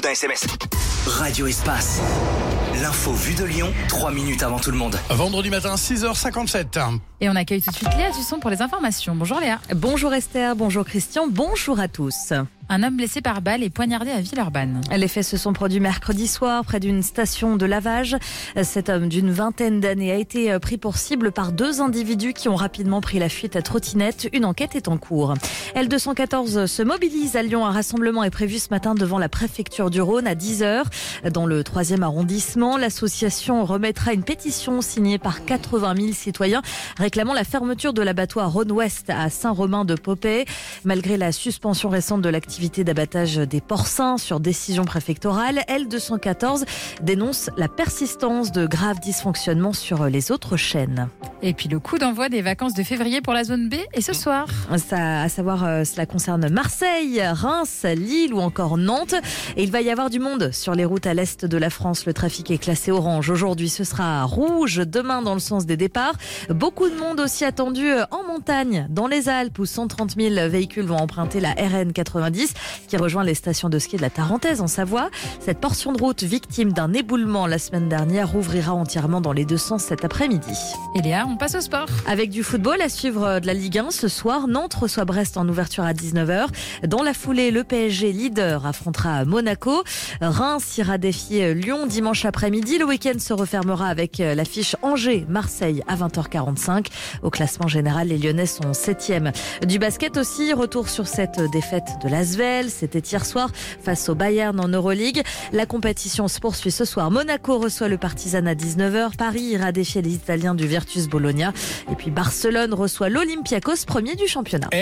d'un SMS. Radio Espace. L'info vue de Lyon, 3 minutes avant tout le monde. Vendredi matin, 6h57. Et on accueille tout de suite Léa Dusson pour les informations. Bonjour Léa. Bonjour Esther, bonjour Christian, bonjour à tous. Un homme blessé par balle et poignardé à Villeurbanne. Les faits se sont produits mercredi soir près d'une station de lavage. Cet homme d'une vingtaine d'années a été pris pour cible par 2 individus qui ont rapidement pris la fuite à trottinette. Une enquête est en cours. L214 se mobilise à Lyon. Un rassemblement est prévu ce matin devant la préfecture du Rhône à 10h. Dans le 3e arrondissement, l'association remettra une pétition signée par 80 000 citoyens réclamant la fermeture de l'abattoir Rhône-Ouest à Saint-Romain-de-Popey. Malgré la suspension récente de l'activité d'abattage des porcins sur décision préfectorale, L214 dénonce la persistance de graves dysfonctionnements sur les autres chaînes. Et puis le coup d'envoi des vacances de février pour la zone B est ce soir. Ça, à savoir, cela concerne Marseille, Reims, Lille ou encore Nantes. Et il va y avoir du monde sur les routes à l'est de la France. Le trafic est classé orange. Aujourd'hui, ce sera rouge. Demain, dans le sens des départs. Beaucoup de monde aussi attendu en montagne, dans les Alpes, où 130 000 véhicules vont emprunter la RN 90 qui rejoint les stations de ski de la Tarentaise en Savoie. Cette portion de route, victime d'un éboulement la semaine dernière, rouvrira entièrement dans les 2 sens cet après-midi. Et Léa, on passe au sport. Avec du football à suivre de la Ligue 1 ce soir, Nantes reçoit Brest en ouverture à 19h. Dans la foulée, le PSG leader affrontera Monaco. Reims ira défier Lyon dimanche après-midi. Le week-end se refermera avec l'affiche Angers-Marseille à 20h45. Au classement général, les Lyonnais sont 7e. Du basket aussi, retour sur cette défaite de l'ASVEL. C'était hier soir face au Bayern en Euroleague. La compétition se poursuit ce soir. Monaco reçoit le Partizan à 19h. Paris ira défier les Italiens du Virtus Bologna. Et puis Barcelone reçoit l'Olympiakos, premier du championnat.